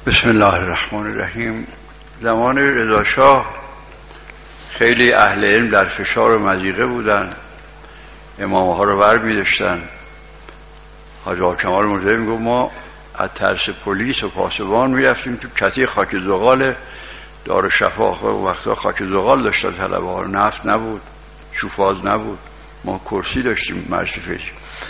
بسم الله الرحمن الرحیم. زمان رضا شاه خیلی اهل علم در فشار و مضیقه بودن، امامها رو ور می داشتن. حاج آقا کمال مرتضوی میگفت ما از ترس پلیس و پاسبان می رفتیم تو کته خاک زغال دارالشفا. وقتا خاک زغال داشتن طلبه ها، نفت نبود، شوفاز نبود، ما کرسی داشتیم مرسفش.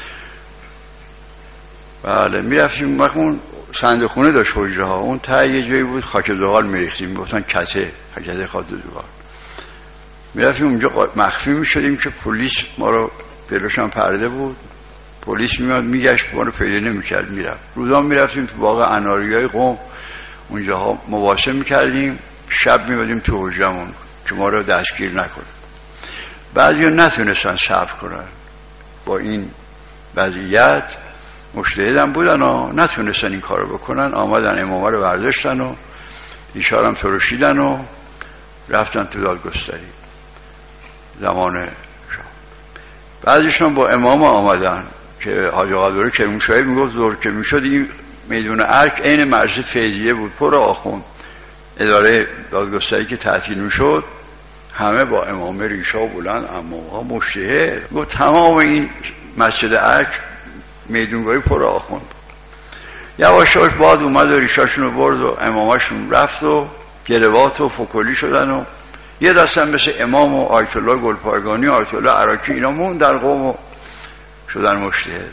بله می رفتیم. اون صندوق خونه داشت حجره ها، اون ته یه جایی بود خاک زغال می ریختیم، میگفتن کته خاک زغال. می رفتیم اونجا مخفی می شدیم که پلیس ما رو جلوشان پرده بود، پلیس میاد میگشت ما رو پیدا نمی‌کرد، میرفت. روزا میرفتیم تو باغ اناریای قم، اونجاها مباحثه میکردیم، شب میبادیم تو حجرمون که ما رو دستگیر نکنه. بعضیا نتونستن صبر کنن با این وضعیت، مجتهدم بودن و نتونستن این کارو بکنن، آمدن امامه رو برداشتن و ایشارم ترشیدن و رفتن تو دادگستری زمان شاه. بعضیشون با امام آمدن که حاج آقا دوره کرمانشاهی میگفت زور که میشد این میدون ارک عین مرز فیضیه بود، پر آخوند. اداره دادگستری که تعطیل میشد همه با امامه ریشا و بلند، امامها مجتهد بود. تمام این مسجد ارک میدونگاهی پر آخوند بود. یواش یواش بعد اومد و ریشاشون رو برد و امامشون رفت و گلوات و فکلی شدن و یه دستم مثل امام و آیت الله گلپایگانی و آیت الله عراقی اینا مون در قوم و شدن مجتهد.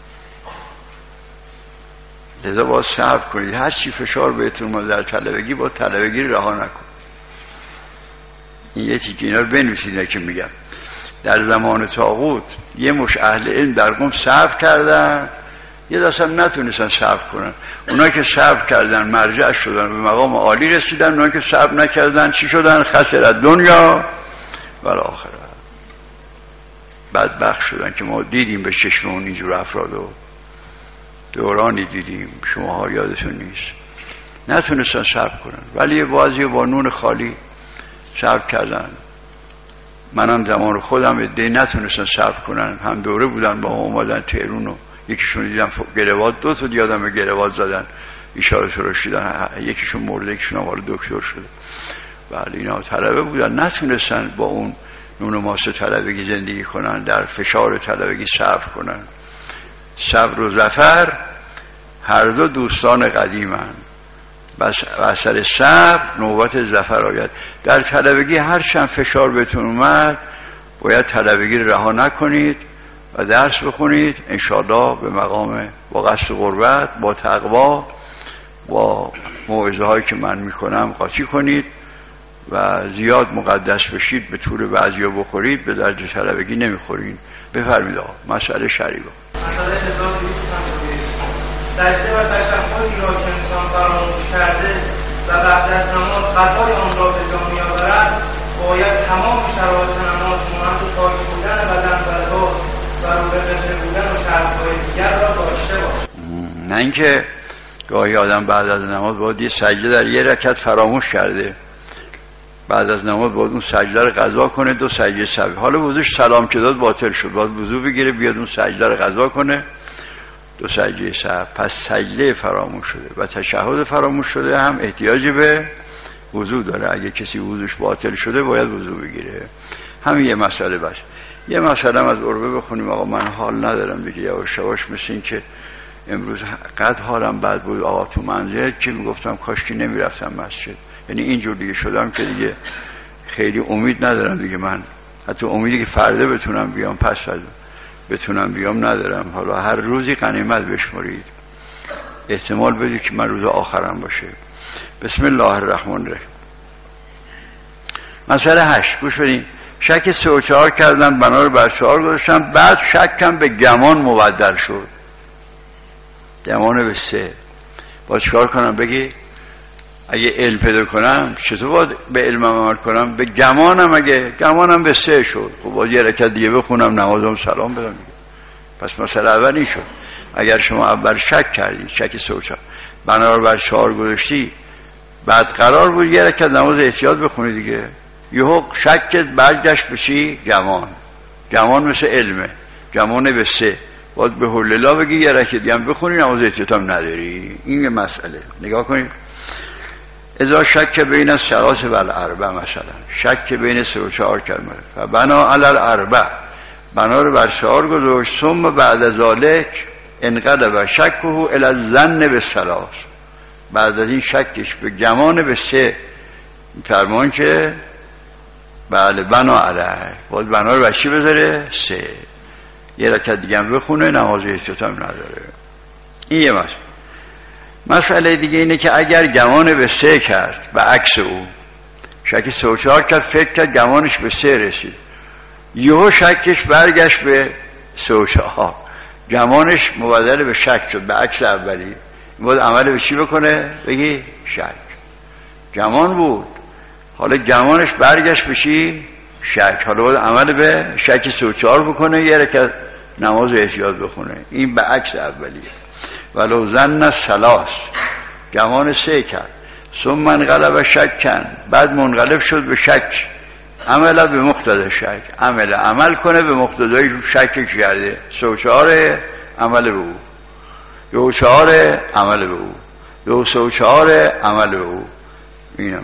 لذا باید صبر کنید، هر چی فشار بهتون اومد در طلبگی با طلبگی رها نکن. این یه تیکه اینا رو بنویسید که میگم در زمان طاغوت یه مش اهل علم در قم صبر کردن، یه دست هم نتونستن صبر کنن. اونا که صبر کردن مرجع شدن، به مقام عالی رسیدن. اونا که صبر نکردن چی شدن؟ خسر دنیا و آخرت، بدبخت شدن که ما دیدیم به چشممون اینجور افراد و دورانی دیدیم، شماها یادتون نیست. نتونستن صبر کنن، ولی بعضی با نون خالی صبر کردن. منم زمان خودم عده‌ای نتونستن صبر کنن، هم دوره بودن با هم اومدن تهرون و یکیشون دیدم گلوات، دو تا یادم به گلوات زدن، اشاره تراشیدن، یکیشون مرده یکیشون هم دکتر شده. بله اینا طلبه بودن، نتونستن با اون نون و ماسه طلبگی زندگی کنن، در فشار طلبگی صبر کنن. صبر و ظفر هر دو دوستان قدیمن، بس اثر صبر نوبت ظفر آید. در طلبگی هر چند فشار بهتون اومد باید طلبگی رها نکنید و درس بخونید، انشاءالله به مقام با قصد قربت، با تقوا، با موعظه هایی که من میکنم قاطی کنید و زیاد مقدس بشید، به طور بعضیا بخورید، به درجه طلبگی نمیخورین. بفرمید آقا مسئله شریعه. مسئله 1250 سجده و تشهدی را که انسان فراموش کرده و بعد از نماز قضای آن را به جا می‌آورد، باید تمام شرایط نماز مانند پاک بودن بدن و لباس و رو به قبله بودن و شرط‌های دیگر را داشته باشد. نه اینکه گاهی آدم بعد از نماز باید یه سجده در یه رکعت فراموش کرده، بعد از نماز باید اون سجده رو قضا کنه، 2 سجده سهوی. حالا وضوش سلام که داد باطل شد، باید وضو بگیره بیاد اون سجده رو قضا کنه، 2 سجده سهو. پس سجده فراموش شده و تشهد فراموش شده هم احتیاج به وضو داره. اگه کسی وضوش باطل شده باید وضو بگیره. همین یه مسئله. بس یه مسئله از عربه بخونیم. آقا من حال ندارم دیگه، یواش یواش مثل این که امروز قد حالم بد بود آقا تو منزل که میگفتم کاشکی نمیرفتم مسجد، یعنی اینجور دیگه شدم که دیگه خیلی امید ندارم دیگه. من حتی امیدی که فردا بتونم بیام، پس فردا بتونم بیام ندارم. حالا هر روزی غنیمت بشمرید، احتمال بدید که من روز آخرم باشه. بسم الله الرحمن الرحیم. مسئله 8 گوش بدین. شک 3 و 4 کردن، بنا رو بر 4 گذاشتن، بعد شکم به گمان مبدل شد. گمان به 3. باید چکار کنم؟ بگی اگه علم پیدا کنم چطور باید به علمم عمل کنم؟ به گمانم. اگه گمانم به 3 شد، خب باید یه رکعت دیگه بخونم، نمازم سلام بدم. پس مسئله اول این شد. اگر شما اول شک کردی، شک 3 و 4، بنا رو بر 4 گذاشتی، بعد قرار بود یه رکعت نماز احتیاط بخونی دیگه، یهو شکت برگشت به چی؟ گمان. گمان مثل علمه، گمان به 3. باید به هللا بگی، یه رکعت دیگه هم بخونی، نماز اختتام نداری. این یه مسئله. نگاه کنید، اذا شک بین الثلاث و الاربع، مثلا شک بین 3 و 4 کلمه، فبنا علی الاربع، بنا رو بر 4 گذاشت، ثم بعد ذالک انقلب شکه الی الظن بالثلاث، بعد از این شکش به گمان به 3 فرمان که بله بنا علیه، باید بنا رو بچی بذاره 3، یه رکعت دیگه هم بخونه، نماز اختتام نداره. این یه مسئله دیگه اینه که اگر گمان به 3 کرد و عکس او شک 3 و 4 کرد، فکر کرد گمانش به 3 رسید، یهو شکش برگشت به 3 و 4، گمانش مبدل به شک شد، به عکس اولی، باید عمل به چی بکنه؟ بگی شک. گمان بود، حالا گمانش برگشت به چی؟ شک. حالا باید عمل به شک 3 و 4 بکنه، یه رکعت نماز احتیاط بخونه. این به عکس اولیه. ولو ظن الثلاث، گمان 3 کرد، ثم انقلب شکن، بعد منقلب شد به شک، عمل به مقتضی شک، عمل کنه به مقتضای شک کرده، 3 و 4 عمل به او، 2 و 4 عمل به او، 2 و 4 عمل به او. این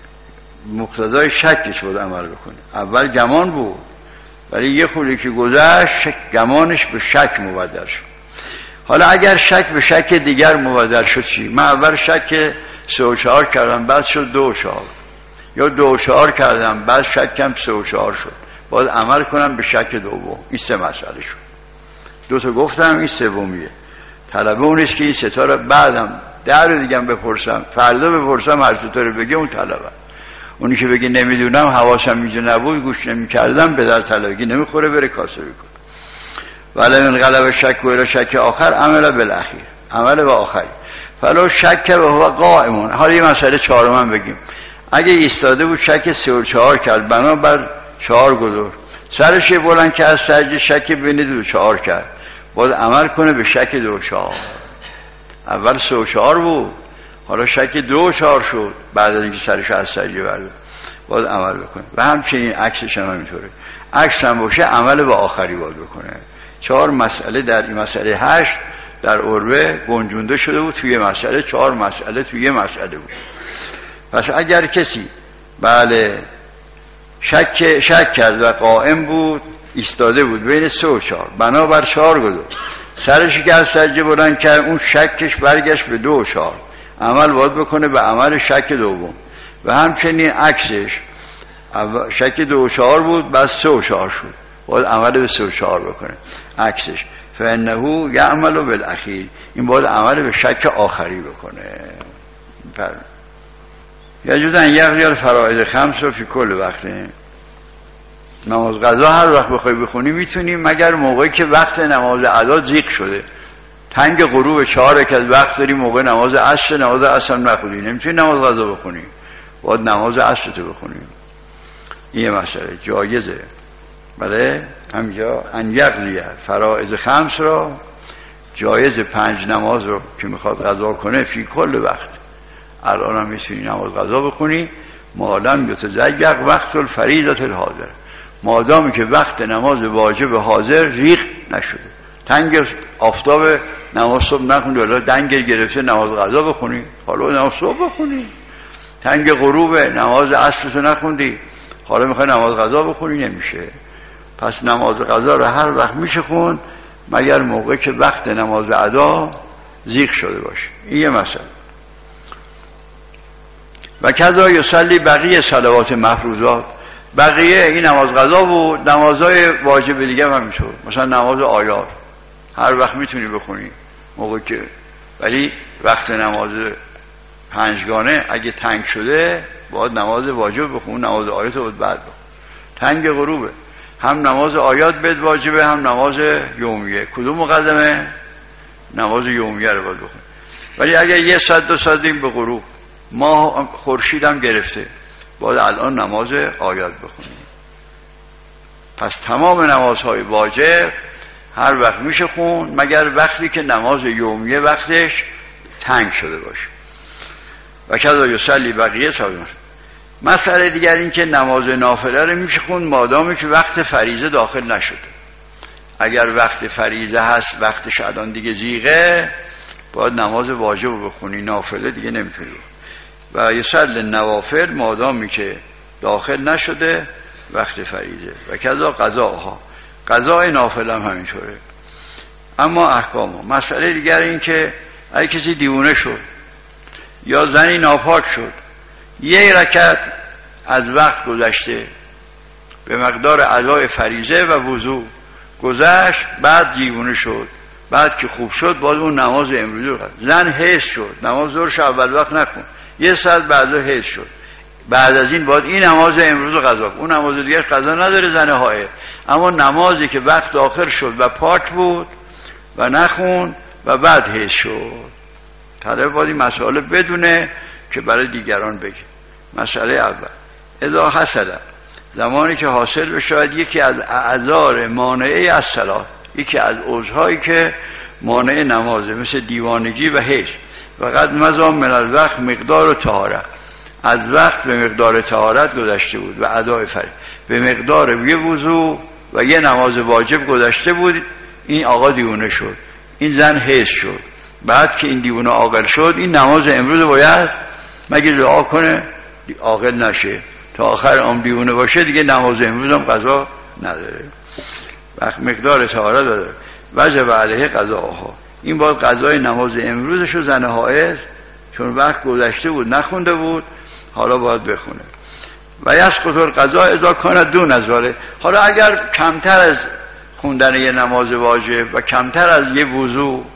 مقتضای شکش بود عمل بکنه. اول گمان بود، ولی یه خوری که گذشت گمانش به شک مبدل شد. حالا اگر شک به شک دیگر مبدل شد چی؟ من اول شک 3 و 4 کردم، بعد شد 2 و 4، یا 2 و 4 کردم بعد شکم 3 و 4 شد، باید عمل کنم به شک دوم. این 3 مسئله شد. 2 تا گفتم، این سومیه. طلبه اون است که این 3 تا رو بعدم در دیگه بپرسم، فردا بپرسم، هر 3 تا رو بگه اون طلبه. اونی که بگه نمیدونم، حواسم اینجا نبود، گوش نمی‌کردم، به در طلبگی نمیخوره، بره کاسه بکنه. ولی من غلب شک و الی شک آخر عمل بالاخیر، عمل به آخری. فلو شک و هو قائمون. حالا یه مسئله چهارم بگیم. اگه ایستاده بود شک 3 و 4 کرد، بنابر 4 گذاشت، سرش بلند که از سجده شک بین 2 و 4 کرد، باید عمل کنه به شک 2 و 4. اول 3 و 4 بود، حالا شک 2 و 4 شد، بعد از اینکه سرش از سجده برد باید عمل بکنه. و همچنین عکسش هم همینطوره، عکس هم باشه عمل به آخری باید بکنه. 4 مسئله در این مسئله 8 در عربه گنجونده شده بود توی مسئله، 4 مسئله توی مسئله بود. پس اگر کسی بله شک کرد و قائم بود، ایستاده بود بین 3 و 4، بنابر 4 گذاشت، سرش که از سجده بلند کرد، اون شکش برگشت به 2 و 4، عمل باید بکنه به عمل شک دوم. و همچنین عکسش شک 2 و 4 بود، بعد 3 و 4 شد، باید عمل به 3 و 4 بکنه عکسش. فانه یعمل بالاخیر، این باید عمل به شک آخری بکنه. یجوز ان یقضی الفرائض 5 فی کل وقت. نماز قضا هر وقت بخوای بخونی میتونی، مگر موقعی که وقت نماز ادا ضیق شده، تنگ غروب 4 رکعت وقت داری، موقع نماز عصر نخونی، نمیتونی نماز قضا بخونی، باید نماز عصر تو بخونی. این مسئله جایزه. بله همینجا ان یقضی فرائض 5 را، جایز 5 نماز رو که میخواد قضا کنه فی کل وقت، الان هم میتونی نماز قضا بخونی، مادام یتزیق وقت الفریضه الحاضر، مادامی که وقت نماز واجب حاضر ریق نشده، تنگ آفتاب نماز صبح نخوندی، حالا دنگ گرفته نماز قضا بخونی، حالا نماز صبح بخونی، تنگ غروب نماز عصر نخوندی، حالا میخوای نماز قضا بخونی، نمیشه. پس نماز قضا رو هر وقت میشه خوند، مگر موقع که وقت نماز ادا ضیق شده باشه. این یه مسئله. و کذا یصلی بقیه صلوات مفروضات، بقیه این نماز قضا بود، نمازهای واجب دیگه هم همینطور، مثلا نماز آیات هر وقت میتونی بخونی موقع که، ولی وقت نماز 5 اگه تنگ شده باید نماز واجب بخون، نماز آیات رو بعد بخون. تنگ غروبه، هم نماز آیات بد واجبه، هم نماز یومیه، کدوم مقدمه؟ نماز یومیه رو باید بخون. ولی اگه 1 ساعت 2 ساعت به غروب، ماه خورشیدم گرفته، باید الان نماز آیات بخونیم. پس تمام نمازهای واجب هر وقت میشه خون، مگر وقتی که نماز یومیه وقتش تنگ شده باشه. و کذا یصلی بقیه صلوات. مسئله دیگر این که نماز نافله رو میشه خون مادامی که وقت فریضه داخل نشده. اگر وقت فریضه هست وقتش الان دیگه زیغه، باید نماز واجب رو بخونی، نافله دیگه نمیتونی. و یصلی النوافل مادامی که داخل نشده وقت فریضه. و کذا قضاها، قضای نافله هم همینطوره. اما احکام مسئله دیگر این که اگه کسی دیوونه شد یا زنی ناپاک شد، یک رکعت از وقت گذشته به مقدار ادای فریضه و وضو گذشت، بعد دیوونه شد، بعد که خوب شد باز اون نماز امروزی رو قضا. زن حیض شد، نماز ظهرش اول وقت نخون، یه ساعت بعد حیض شد، بعد از این باید این نماز امروز رو قضا کن. اون نماز دیگه قضا نداره زن حائض. اما نمازی که وقت آخر شد و پاک بود و نخون و بعد حیض شد، طلب باید این مسئله بدونه که برای دیگران بگه. مسئله اول، اذا حصل، زمانی که حاصل بشه یکی از اعذار مانعه از صلات، یکی از عذرهایی که مانع نمازه، مثل دیوانگی و حیض. و قد مضی من الوقت مقدار و طهارت، از وقت به مقدار طهارت گذشته بود و ادای فرض به مقدار یه وضو و یه نماز واجب گذشته بود. این آقا دیوانه شد، این زن حیض شد، بعد که این دیوانه عاقل شد، این نماز امروز باید مگه دعا کنه عاقل نشه تا آخر عمر دیوانه باشه، دیگه نماز امروز هم قضا نداره. وقت مقدار طهارت داره، وجب علیه قضاها، این باید قضای نماز امروزشو زن حائض چون وقت گذشته بود نخونده بود حالا باید بخونه. و یسقط القضاء اذا کان دون ذلک، حالا اگر کمتر از خوندن یه نماز واجب و کمتر از یه وضو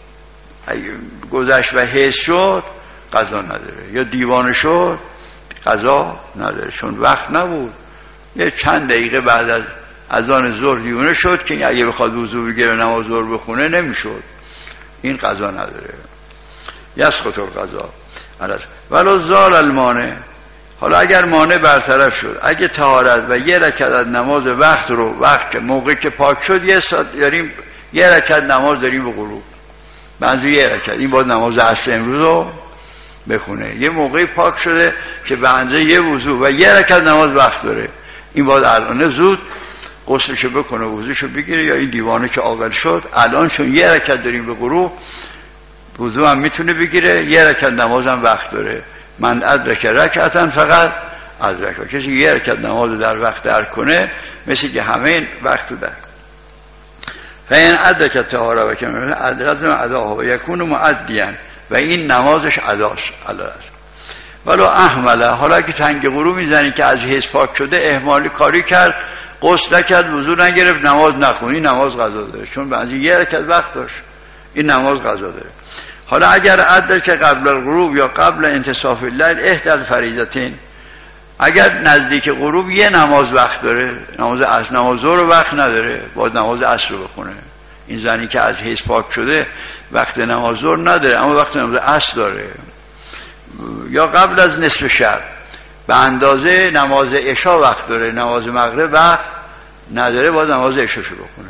گذشت و حیض شد قضا نداره، یا دیوانه شد قضا نداره چون وقت نبود، یه چند دقیقه بعد از اذان ظهر دیوانه شد که اگه بخواد وضو بگیره نماز ظهر بخونه نمیشد، این قضا نداره. یسقط القضاء ولو زال المانع، حالا اگر مانع برطرف شد، اگه طهارت و یه رکعت از نماز وقت رو وقت موقع که پاک شد یه ساعت داریم یه رکعت نماز داریم به غروب، بعضی یه رکعت، این باید نماز عصر امروز رو بخونه. یه موقعی پاک شده که به اندازه یه وضو و یه رکعت نماز وقت داره، این باید الان زود غسلشو بکنه، وضوشو بگیره، یا این دیوانه که عاقل شد الان چون یه رکعت داریم به غروب وضو هم میتونه بگیره، یه رکعت نماز هم وقت داره. من ادرک رکعتن فقط ادرک، کسی یه رکعت نماز در وقت در کنه مثل که همه وقت رو در. فین ادرک طهاره و کمال ادرک اداها و یکون مؤدیا، و این نمازش اداست. ولو احمله، حالا که تنگ غروب میزنی که از حیض پاک شده اهمالی کاری کرد، غسل نکرد، وضو نگرفت، نماز نخونی، نماز قضا داره چون بعضی یه رکعت وقت داشت، این نماز قضا داره. حالا اگر ادرک قبل الغروب یا قبل انتصاف اللیل احدى الفریضتین، اگر نزدیک غروب یه نماز وقت داره، نماز عصر، نماز ظهر وقت نداره، باید نماز عصر رو بخونه. این زنی که از حیض پاک شده وقت نماز ظهر نداره اما وقت نماز عصر داره. یا قبل از نصف شب به اندازه نماز عشا وقت داره، نماز مغرب وقت نداره، باید نماز عشاشو بخونه.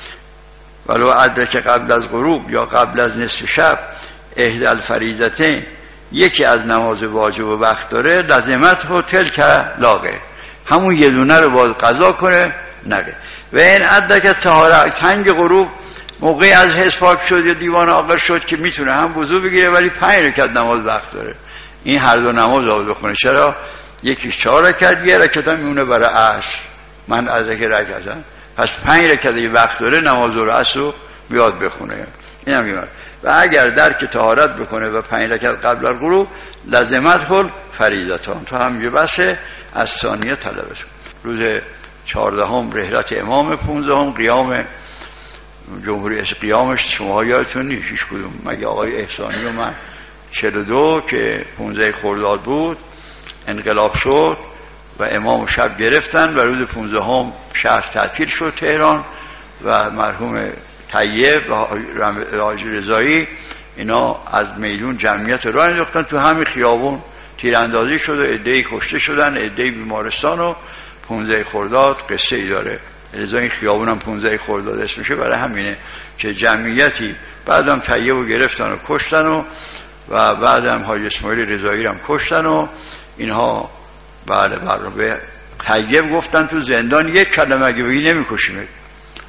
ولو ادرک قبل از غروب یا قبل از نصف شب احدى الفریضتین، یکی از نماز واجب و وقت داره، لازمت و تلک لاغه، همون یه دونه رو باید قضا کنه نگه. و این ادرک طهاره، تنگ غروب موقعی از حیض پاک شد یا دیوانه عاقل شد که میتونه هم وضو بگیره ولی 5 رکعت نماز وقت داره، این هر دو نماز باید بخونه. چرا؟ یکیش 4 رکعت، یه رکعت هم میونه برای عصر، من ادرک رکعتن، پس 5 رکعت وقت داره، نماز ظهر عصر رو بیاد بخونه. اینم میاد. و اگر درک طهارت بکنه و 5 رکعت قبل از غروب لازمت هل فریضتان، تو هم یه بسه از ثانیه طلبش. روز 14 رحلت امام، 15 قیام جمهوری اسلامی، قیامش شما یادتون نیست هیچ کدوم مگه آقای احسانی و من 42 که 15 خرداد بود انقلاب شد و امام شب گرفتن و روز 15 شهر تعطیل شد تهران و مرحوم طیب و حاجی رضایی اینا از میدون جمعیت راه انداختن تو همین خیابون، تیراندازی شد و عده‌ای کشته شدن، عده‌ای بیمارستان. و 15 خرداد قصه ای داره، لذا این خیابون هم 15 خرداد اسمشه برای همینه که جمعیتی بعدم طیب رو گرفتن و کشتن و بعدم حاجی اسماعیل رضایی هم کشتن و اینها. بله به طیب گفتن تو زندان یک کلمه اگه بگی نمیکشیمت،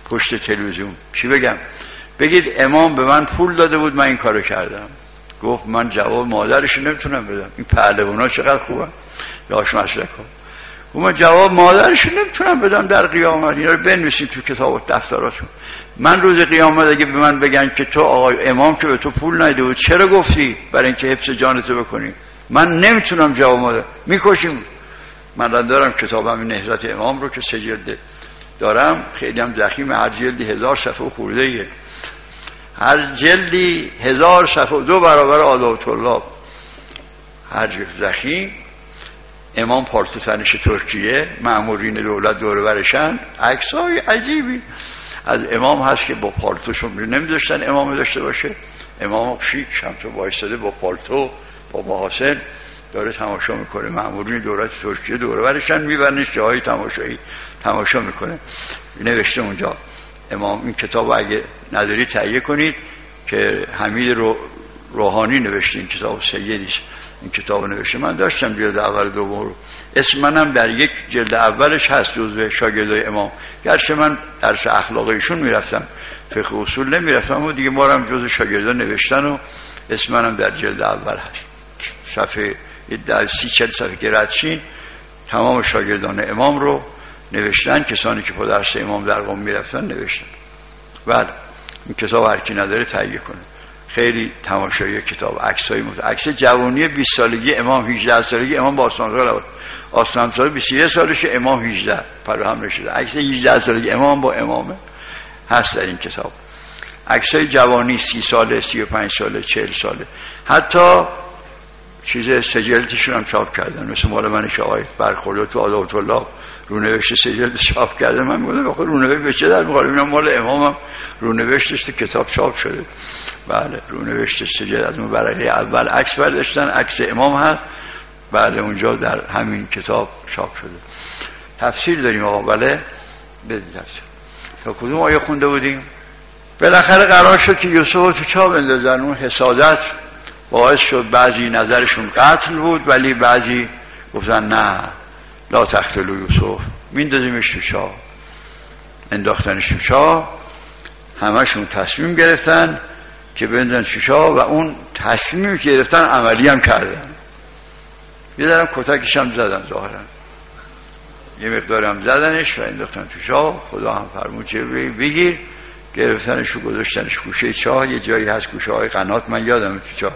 پشت تلویزیون. چی بگم؟ بگید امام به من پول داده بود من این کارو کردم. گفت من جواب مادرش نمیتونم بدم. این پهلوانا چقدر خوبن، داش مسلکا. من جواب مادرش نمیتونم بدم در قیامت. اینا رو بنویسید تو کتاب و دفتراتون. من روز قیامت اگه به من بگن که تو آقای امام که به تو پول نداده بود چرا گفتی؟ برای اینکه حفظ جانتو بکنی. من نمیتونم جواب مادر، میکشیم. من دارم کتابم نهضت امام رو که 3 جلد دارم، خیلی هم ضخیم، هر جلدی 1000 صفحه خورده ایه، هر جلدی 1000 صفحه، 2 برابر آداب طلاب، هر جلد ضخیم. امام پالتو تنش ترکیه، مأمورین دولت دور برشن، عکسای عجیبی از امام هست که با پالتوشون نمی‌داشتن امام داشته باشه. امام شیک شمتو وایساده با پالتو با محاسن داره تماشا میکنه، مأمورین دولت ترکیه دور برشن، میبرنش جاهای تماشایی تماشا میکنه. نوشته اونجا امام. این کتاب اگه نداری تهیه کنید که حمید روحانی نوشته، این کتاب سیدیش این کتاب نوشته. من داشتم جلد اول دوم رو، اسم منم در یک جلد اولش هست جزو شاگردای امام، گرچه من درس اخلاقیشون میرفتم، فقه اصول نمیرفتم، و دیگه ما هم جزو شاگردان نوشتن و اسم منم در جلد اول هست. صفحه 30-40 صفحه که ردشین تمام شاگردان امام رو نوشتن، کسانی که پا درس امام در قم میرفتن نوشتن. بله این کتاب هر کی نداره تهیه کنه. خیلی تماشایی کتاب، عکسای عکس جوانی 20 سالگی امام، 18 سالگی امام با آسمان سال 21 سالشه، امام 18 فراهم نشده. عکس 18 سالگی امام با امامه هست در این کتاب. عکسای جوانی 30 ساله، 35 ساله، 40 ساله، حتی چیز سجلتشون هم چاپ کردن، مثل مال من که آقای برخورد تو آداب طلاب رونوشت سجلت چاپ کرده. من میگم آخه رونوشت به چه در میخوره؟ اینا مال امامم رونوشتش تو کتاب چاپ شده. بله رونوشت سجلت از اون ورقه اول عکس برداشتن، عکس امام هست، بله اونجا در همین کتاب چاپ شده. تفسیر داریم آقا. بله بدید تفسیر. تا کدوم آیه خونده بودیم؟ بالاخره قرار شد که یوسف تو چاه بندازن. اون حسادت باعث شد بعضی نظرشون قتل بود، ولی بعضی گفتن نه لا تقتلوا یوسف، میندازیمش تو چاه. انداختنش تو چاه. همشون تصمیم گرفتن که بندازن تو چاه و اون تصمیمی که گرفتن عملی هم کردن. یه درم کتکش هم زدن، ظاهرا یه مقدار هم زدنش و انداختن تو چاه. خدا هم فرمود چه بگیر، گرفتنش و گذاشتنش گوشه چاه. یه جایی هست گوشه های قنات، من یادم تو چاه.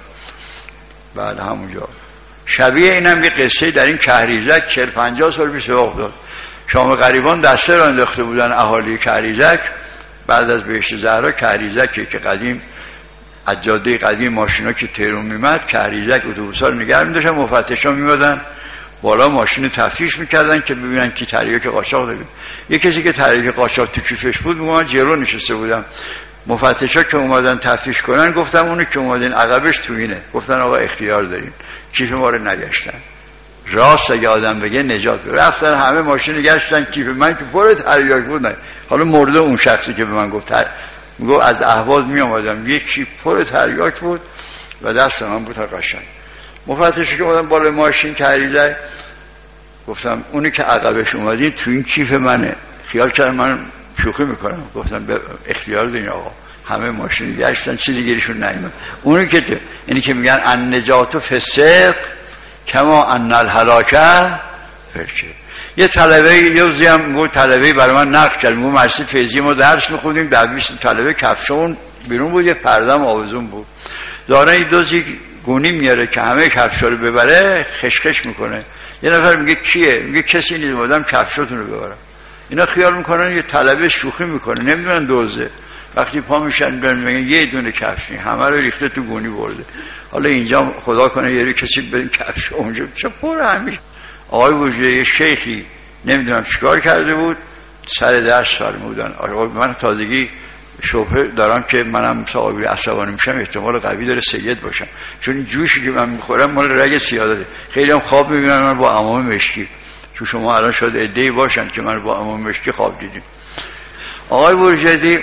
بعد همونجا شبیه اینم یه قصه در این کهریزک 40-50 سال پیش افتاد. شام غریبان دسته را انداخته بودن اهالی کهریزک بعد از بهشت زهرا. کهریزکی که قدیم از جاده قدیم ماشینا که تهران میمد، کهریزک اتوبوسا رو نگه می‌داشتن، مفتشا میمدن بالا ماشین تفتیش میکردن که ببینن کی تریاک قاچاق داره. یه کسی که تریاک قاچاق تو کیفش بود، من جلو نشسته بودم، مفتشا که اومدن تفتیش کنن گفتم اونی که اومدین عقبش تو اینه. گفتن آقا اختیار دارین. کیف ما رو نگشتن. راست اگه آدم بگه نجات بده. رفتن همه ماشین گشتن، کیف من که پر تریاک بود نه. حالا مرده اون شخصی که به من گفت، میگه از اهواز می اومدم یک کیف پر تریاک بود و دست من بود قشنگ. مفتشا که اومدن بالا ماشین کهریزک، گفتم اونی که عقبش اومدین تو این کیف منه. خیال کردم من شوخی میکنم. گفتم اختیار دارین آقا. همه ماشین گشتن، چیزی گیرشون نیومد. اونی که اینی که میگن النجات فسق کما ان الهلاکه فرشه. یه طلبه یوزی هم گفت، طلبه برای من نقل کرد، ما مرسی فیضی ما درس میخوندیم، در 20 طلبه کفشون بیرون بود، یه پردم آویزون بود، داره این دوزی گونی میاره که همه کفشا رو ببره، خشخش میکنه. یه نفر میگه کیه؟ میگه کسی نیست، اومدم کفشاتون رو ببرم. اینا خیال میکنن یه طلبه شوخی میکنه، نمیدونن دوزه. وقتی پا میشن میگن یه دونه کفشی همه رو ریخته تو گونی برده. حالا اینجا خدا کنه یه کسی برین کفش اونجا چه پر همیشه. آقای وجودی شیخی نمیدونم چیکار کرده بود، سر درس فرمودن. آقا من تازگی شبهه دارم که منم صاحبی عصبانی میشم، احتمال قوی داره سید باشم، چون این جوشی که من میخورم مال رگ سیادته. خیلی هم خواب میبینن من با عمام مشکی، چون شما الان شاید عده‌ای باشن که من با عمام مشکی خواب دیدیم. آقای وجودی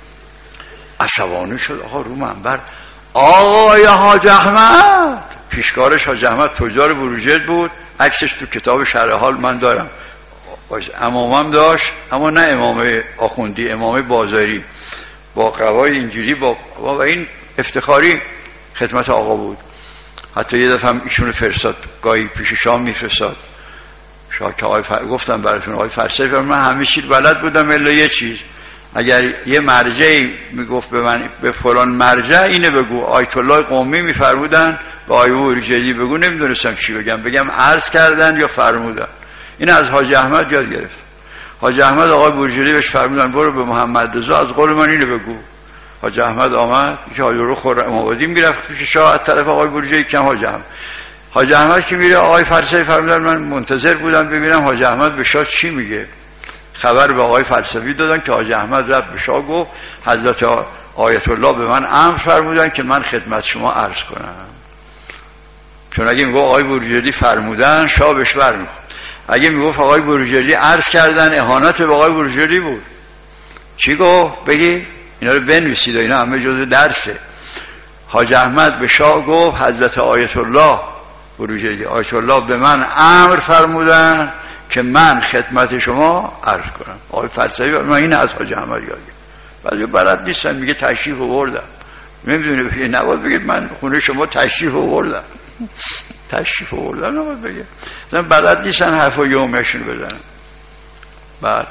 عصبانی شد. آقا رو منبر آقای حاج احمد، پیشکارش حاج احمد تجار بروجرد بود، عکسش تو کتاب شرح حال من دارم. امامم داشت، اما نه امام آخوندی، امام بازاری با قوای اینجوری و این افتخاری خدمت آقا بود. حتی یه دفعه هم ایشون فرستاد، گاهی پیش شام میفرستاد. شاه که گفتم براتون آقای فلسفی، من همه چیز بلد بودم الا یه چیز، اگر یه مرجعی میگفت به من به فلان مرجع اینه بگو، آیت الله قمی میفرمودن به آیه بروجردی بگو، نمیدونستم چی بگم عرض کردن یا فرمودن. این از حاج احمد یاد گرفت. حاج احمد آقای بروجردی بهش فرمودن برو به محمد رضا از قول من اینو بگو. حاج احمد آمد که رو خرم آبادی میرفت پیش شاه از طرف آقای بروجردی کم حاج احمد که میره آقای فلسفی فرمودن من منتظر بودم ببینم حاج احمد به شاه چی میگه. خبر به آقای فلسفی دادن که حاج احمد رفت به شاه گفت حضرت آیت الله به من امر فرمودن که من خدمت شما عرض کنم. چون اگه میگفت آقای بروجردی فرمودن شاه بهش برمیخورد، اگه میگفت آقای بروجردی عرض کردن اهانت به آقای بروجردی بود. چی گفت بگی؟ اینا رو بنویسید، اینا همه جزء درسه. حاج احمد به شاه گفت حضرت آیت الله بروجردی آیت الله به من امر فرمودن که من خدمت شما عرض کنم. آقای فلسفی من این از حاج احمد یاد گرفتم. بعضی بلد نیستن، میگه تشریف آوردم، نمیدونه بگه نباید بگید من خونه شما تشریف آوردم. تشریف آوردن نباید بگه، مثلا بلد نیستن حرف و یومشون بزنن. بعد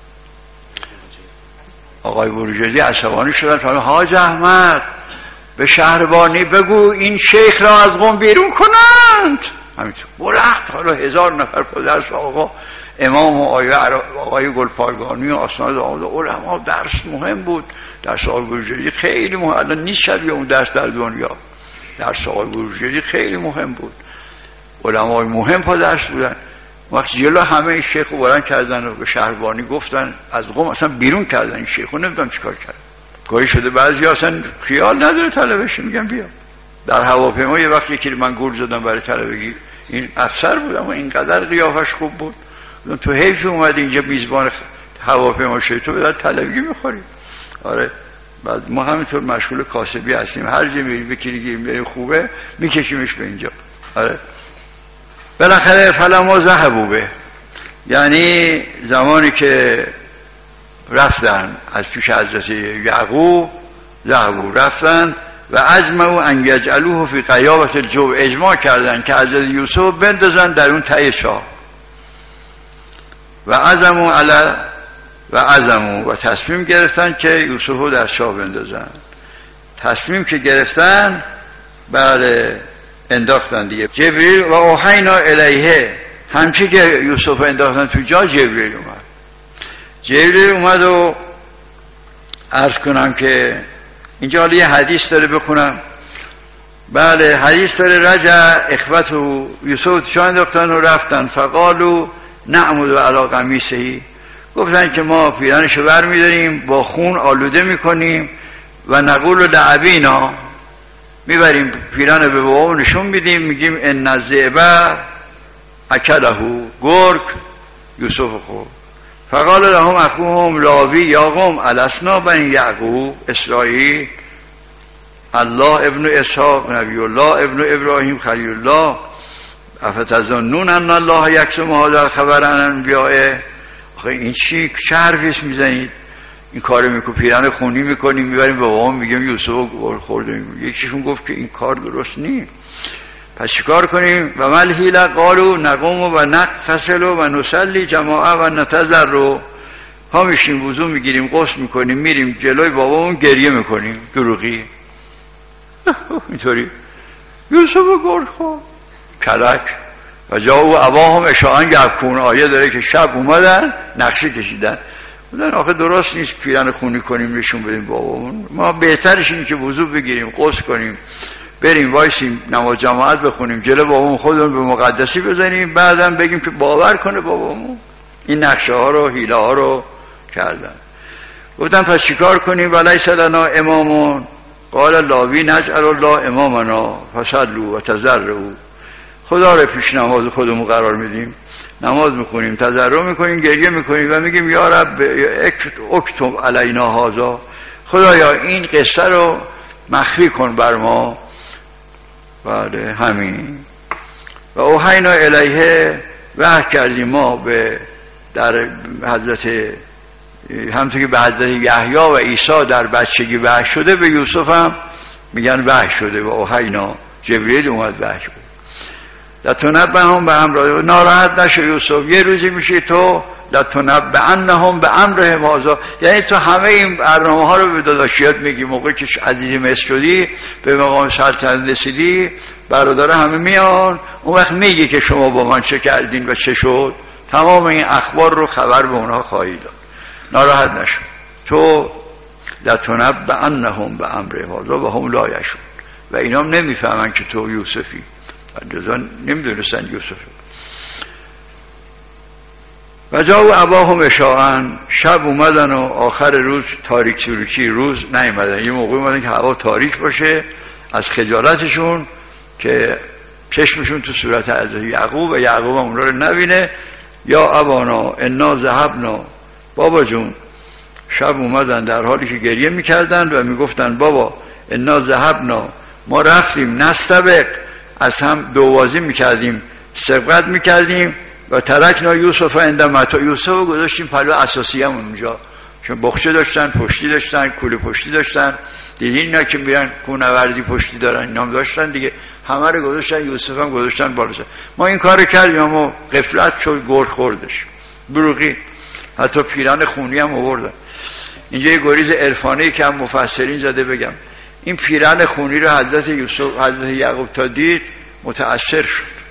آقای بروجردی عصبانی شدن، فرمودن حاج احمد به شهربانی بگو این شیخ را از قم بیرون کنند. همینطور برخت. حالا 1000 نفر پدرس آقا امام و آقای گلپایگانی و آسناد علما. درس مهم بود، درس آقای بروجردی خیلی مهم. الان نیست شبیه اون درس در دنیا. درس آقای بروجردی خیلی مهم بود، علمای مهم پا درس بودن. وقتی جلو همه این شیخ رو بلند کردن و به شهربانی گفتن از قم اصلا بیرون کردن این شیخ رو، نمیدونم چیکار کرد. گاهی شده بعضی اصلا خیال نداره طلبش، میگم بیا. در هواپیما یه وقت یکی من گول زدم برای طلبگی، این افسر بود اما اینقدر قیافش خوب بود، تو حیف اومدی اینجا میزبان هواپیما شدی، تو بدن طلبگی میخوری. آره بعد ما همینطور مشغول کاسبی هستیم، هر جا میریم بکیریم خوبه میکشیمش به اینجا. آره بالاخره فلما ذهبوا به، یعنی زمانی که رفتن از پیش حضرت یعقوب، ذهبوا رفتن و عزموا ان یجعلوه فی غیابة الجب، اجماع کردن که حضرت یوسف بندازن در اون ته شاه. و عزموا و تصمیم گرفتن که یوسف رو در شاه بندازن. تصمیم که گرفتن بعد انداختن دیگه. جبریل و اوحینا الیه، همچی که یوسف انداختن تو جا جبریل اومد. جبریل اومد و عرض کنم که اینجا حالا یه حدیث داره بخونم. بله حدیث داره رجع اخوت و یوسف شان انداختن و رفتن فقالو نعمد علی قمیصه، گفتن که ما پیرانشو بر میداریم با خون آلوده میکنیم و نقول لعبینا، میبریم پیران به بابا نشون میدیم، میگیم ان الذئب اکله، گرگ یوسف خورد. فقال لهم اخوهم لاوی یا قوم الاسنا بنی یعقوب اسرائیل، الله ابن اسحاق نبی الله ابن ابراهیم خلیل الله، افتظنون ان الله یکتم هذا الخبر عن انبیائه. آخه این چی حرفی میزنید؟ این کارو میکنیم، پیران خونی میکنیم، میبریم به بابام میگیم یوسف خورده. یکیشون گفت که این کار درست نیست، پس چیکار کنیم؟ و مل حیله قالو نقوم و نغتسل و نصلی جماعه و نتضرع، ها میشیم وضو میگیریم غسل میکنیم میریم جلوی بابامون گریه میکنیم دروغی. اینطوری یوسف گرگ خورد کلک و جاو اباهم اشاعا یبکون، آیه داره که شب اومدن نقشه کشیدن، بودن آخه درست نیست پیران خونی کنیم نشون بدیم بابامون، ما بهترش این که وضو بگیریم غسل کنیم بریم وایسیم نماز جماعت بخونیم جلو بابامون خودمون به مقدسی بزنیم، بعدم بگیم که باور کنه بابامون. این نقشه ها رو حیله ها رو کردن. گفتن پس چیکار کنیم؟ ولیس لنا امامون قال لاوی نجعل الله امامنا فصلوا و تضرعوا، خدا رو پیش نماز خودمون قرار میدیم، نماز میخونیم تضرع میکنیم گریه میکنیم و میگیم یا رب اکتب علینا هذا، خدایا این قصه رو مخفی کن بر ما. بله همین. و اوحینا الیه وحی کردیم ما به در حضرت همونطور که به حضرت یحیی و عیسی در بچگی وحی شده، به یوسف هم میگن وحی شده و اوحینا، جبرئیل اومد وحی شده. لتنبئهم بامر، ناراحت نشو یوسف، یه روزی میشه تو لتنبئنهم بامرهم هذا، یعنی تو همه این برنامه ها رو به داداشیات میگی، موقعی که عزیز مصر شدی به مقام سلطنت رسیدی برادر همه میان، اون وقت میگی که شما با من چه کردین و چه شد، تمام این اخبار رو خبر به اونها خواهی داد، ناراحت نشو. تو لتنبئنهم بامرهم هذا و هم لا یشعرون، و اینا هم نمیفهمن که تو یوسفی، اندازان نمیدونستن یوسف. و جاءوا اباهم عشاء، شب اومدن و آخر روز تاریک سروکی روز نیومدن، یه موقع اومدن که هوا تاریک باشه از خجالتشون که چشمشون تو صورت حضرت یعقوب و یعقوب هم اونا رو نبینه. یا ابانا انا ذهبنا، بابا جون. شب اومدن در حالی که گریه میکردن و میگفتن بابا انا ذهبنا، ما رفتیم، نستبق، از هم دوازی میکردیم، سبقت میکردیم، و ترکنا یوسف عند متاع، یوسف رو گذاشتیم پلو اساسی همون اونجا، چون بخچه داشتن، پشتی داشتن، کوله پشتی داشتن، دیدین اینا که میرن کوهنوردی پشتی دارن، اینا هم داشتن دیگه، همه رو گذاشتن، یوسف هم گذاشتن بالا. ما این کار کردیم اما غفلت شد، گرگ خوردش بروقی، حتی پیران خونی هم آوردن. اینجا یه گریز عرفانی که هم مفسرین زده بگم، این پیران خونی رو حضرت یوسف، حضرت یعقوب تا دید متأثر شد،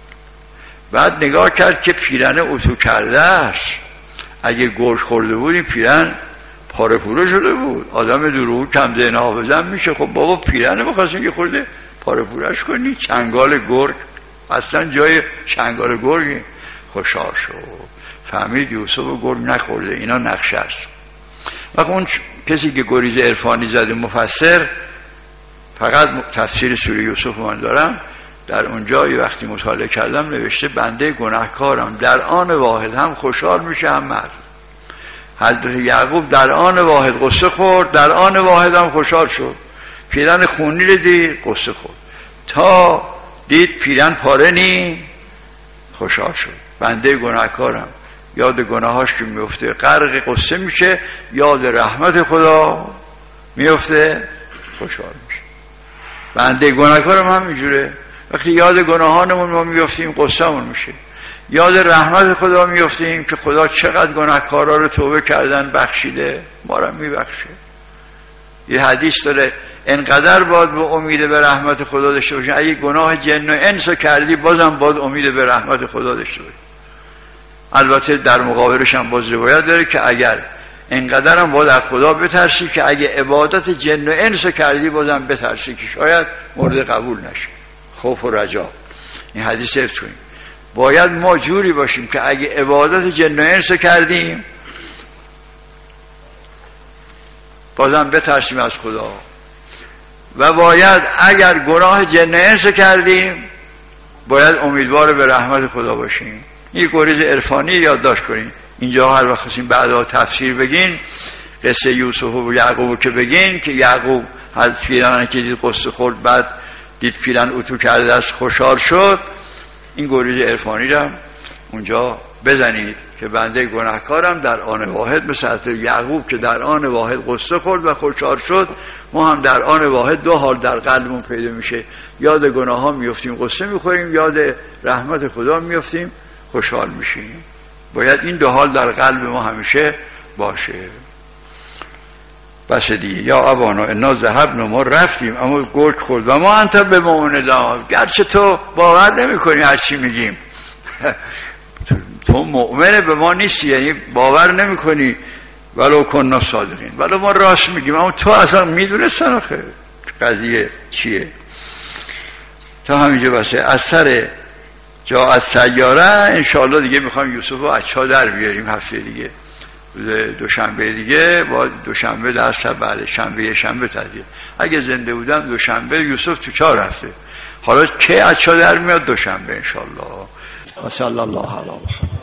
بعد نگاه کرد که پیرن اتو کرده است، اگه گرگ خورده بود این پیرن پاره پوره شده بود، آدم دروغ کم ذهن حافظم میشه. خب بابا پیرن بخواستیم که خورده پاره پورهش کنی، چنگال گرگ، اصلا جای چنگال گرگی. خوشحال شد، فهمید یوسف و گرگ نخورده، اینا نقشه است. وقت اون کسی که گریز عرفانی زده مفسر، فقط تفسیر سوره یوسف من دارم، در اونجا یه وقتی مطالعه کردم نوشته بنده گناهکارم در آن واحد هم خوشحال میشه هم مرد. حضرت یعقوب در آن واحد قصه خورد، در آن واحد هم خوشحال شد. پیرن خونی رو دید قصه خورد، تا دید پیرن پاره نی خوشحال شد. بنده گناهکارم یاد گناهاش که میفته غرق قصه میشه، یاد رحمت خدا میفته خوشحال میشه. بنده گناهکارم هم اینجوره، وقتی یاد گناهانمون ما میفتیم قصه‌مون میشه، یاد رحمت خدا میفتیم که خدا چقدر گناهکارا رو توبه کردن بخشیده، ما رو میبخشه. یه حدیث داره انقدر باید به امید به رحمت خدا داشته باشیم، اگه گناه جن و انس کردی بازم باید امید به رحمت خدا داشته باشیم. البته در مقابلش هم باز روایت داره که اگر انقدر هم باید از خدا بترسی که اگه عبادت جن و انس کردی بازم بترسی که شاید مورد قبول نشه. خوف و رجا، این حدیث حفظ کنیم. باید ما جوری باشیم که اگه عبادت جن و انس کردیم بازم بترسیم از خدا، و باید اگر گناه جن و انس کردیم باید امیدوار به رحمت خدا باشیم. این گریز عرفانی یادداشت کنیم. اینجا هر وقت خواستیم بعدا تفسیر بگین قصه یوسف و یعقوب که بگین که یعقوب از پیران که دید قصه خورد، بعد دید پیرن اتو کرده است خوشحال شد، این گریز عرفانی رو اونجا بزنید که بنده گناهکارم در آن واحد، مثل حضرت یعقوب که در آن واحد قصه خورد و خوشحال شد، ما هم در آن واحد دو حال در قلبمون پیدا میشه، یاد گناه ها میفتیم قصه میخوریم، یاد رحمت خدا میفتیم خوشحال میشیم. باید این دو حال در قلب ما همیشه باشه. بس دیگه. یا ابانا انا ذهبنا، ما رفتیم اما گرگ خورد، و ما انت بمؤمن، گرچه تو باور نمی کنی هر چی میگیم تو مؤمن به ما نیستی، یعنی باور نمی کنی، ولو کنا صادقین، ولو ما راست میگیم، اما تو اصلا میدونستن آخه قضیه چیه. تا همینجا بسه. از سر جا از سیاره انشاءالله دیگه میخوایم یوسف رو از چا در بیاریم هفته دیگه، دوشنبه دیگه، با دوشنبه در شب بعد شنبه تعطیل. اگه زنده بودم دوشنبه یوسف تو چا رفته، حالا که از چا در میاد دوشنبه انشاءالله. و صلی الله علیه و